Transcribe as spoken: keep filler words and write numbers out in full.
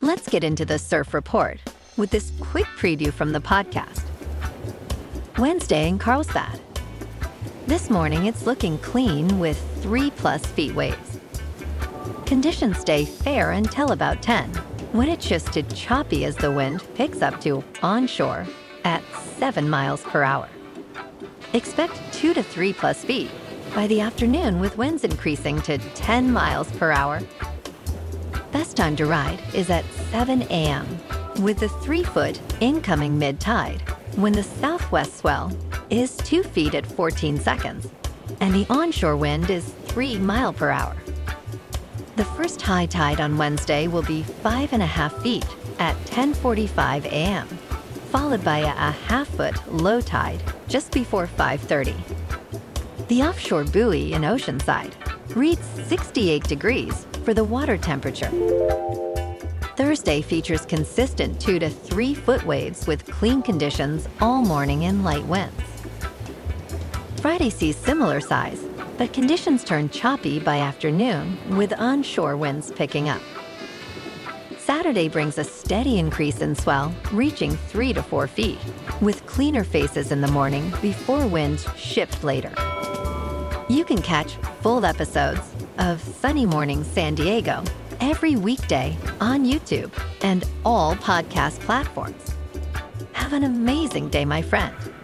Let's get into the surf report with this quick preview from the podcast. Wednesday in Carlsbad. This morning, it's looking clean with three plus feet waves. Conditions stay fair until about ten, when it shifts to choppy as the wind picks up to onshore at seven miles per hour. Expect two to three plus feet by the afternoon, with winds increasing to ten miles per hour. Best time to ride is at seven a.m. with the three-foot incoming mid-tide, when the southwest swell is two feet at fourteen seconds, and the onshore wind is three mile per hour. The first high tide on Wednesday will be five and a half feet at ten forty-five a.m., followed by a, a half-foot low tide just before five thirty. The offshore buoy in Oceanside reads sixty-eight degrees for the water temperature. Thursday features consistent two to three foot waves with clean conditions all morning and light winds. Friday sees similar size, but conditions turn choppy by afternoon with onshore winds picking up. Saturday brings a steady increase in swell, reaching three to four feet, with cleaner faces in the morning before winds shift later. You can catch full episodes of Sunny Morning San Diego every weekday on YouTube and all podcast platforms. Have an amazing day, my friend.